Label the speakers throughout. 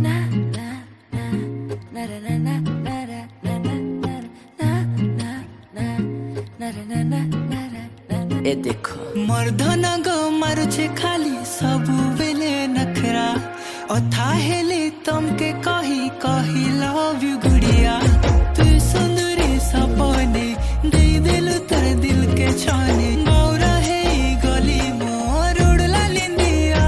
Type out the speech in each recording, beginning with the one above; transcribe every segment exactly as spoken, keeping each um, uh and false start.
Speaker 1: ए देखो मर्धन गो मारुछे खाली सबु बेले नखरा अथा हेले तमके कही कही लव यू गुड़िया तू सुंदरी सपने दे दिल तर दिल के छाने गौरा है गली मोर उड़ला लिंदिया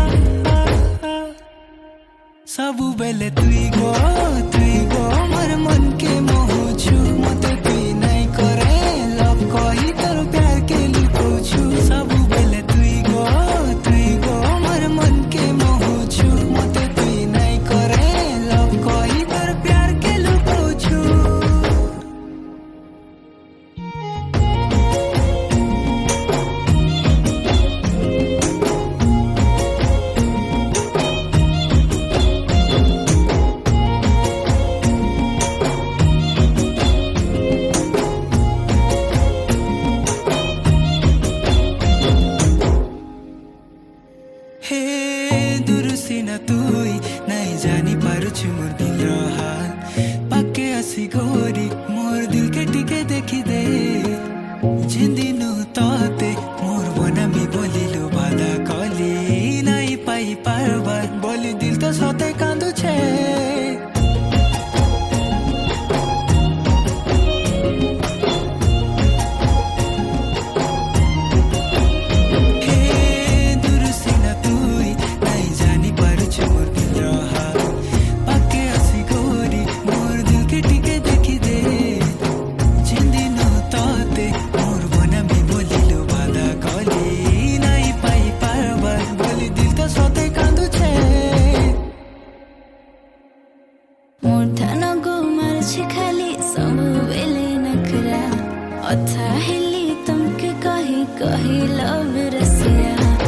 Speaker 1: सबु बेले तुई गो तुई गो मोर मन के मोह छु मते तुई नहीं करे लव कही तर प्यार के लुको छु सबु बेले तुई गो तुई गो मोर मन के मोह छु मते तुई नहीं करे लव कही तर प्यार के लुको छु हे दुरुसिना तुई नहीं जानी पारुछु मोर दिल रो हाल पक्के आसी गोरी मोर दिल के टिके देखी दे जिंदिनु ताते मोर बनामी बोलिलो बाधा कली नहीं पाई पारबार बोली दिल तो सते कांदु छे
Speaker 2: मूर्धन गो मारुछे खाली सबु बेले नखरा अथा हेली तमके कही कही लव रसिया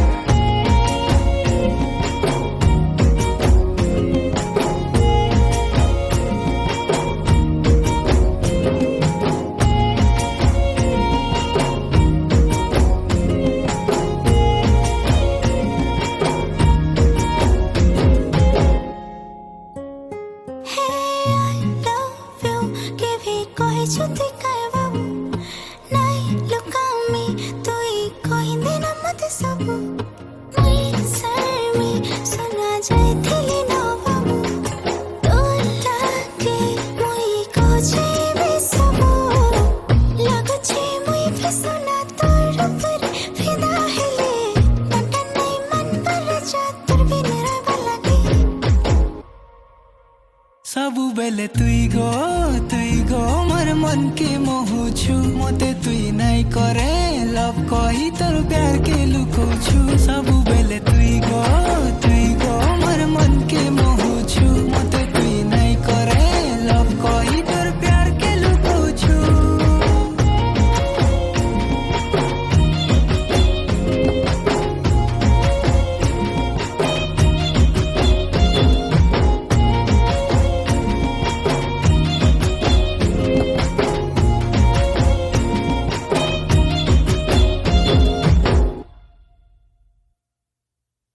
Speaker 2: छुती कहबो नहीं लुकामी तुई कोई दिन मत सबु मुई सर में सुना जाए थिली न बाबू तो लागे मुई को छे बे सबु लागो छे मुई फसना तोर पर फिदा हेले नटा नहीं मन पर जातर भी निरा लगे
Speaker 1: सबु बेले तुई गो तुई गो मोर मन के मोह छु मते तुई नहीं करे लव कही तोर प्यार के लुको छु सबु बेले तुई गो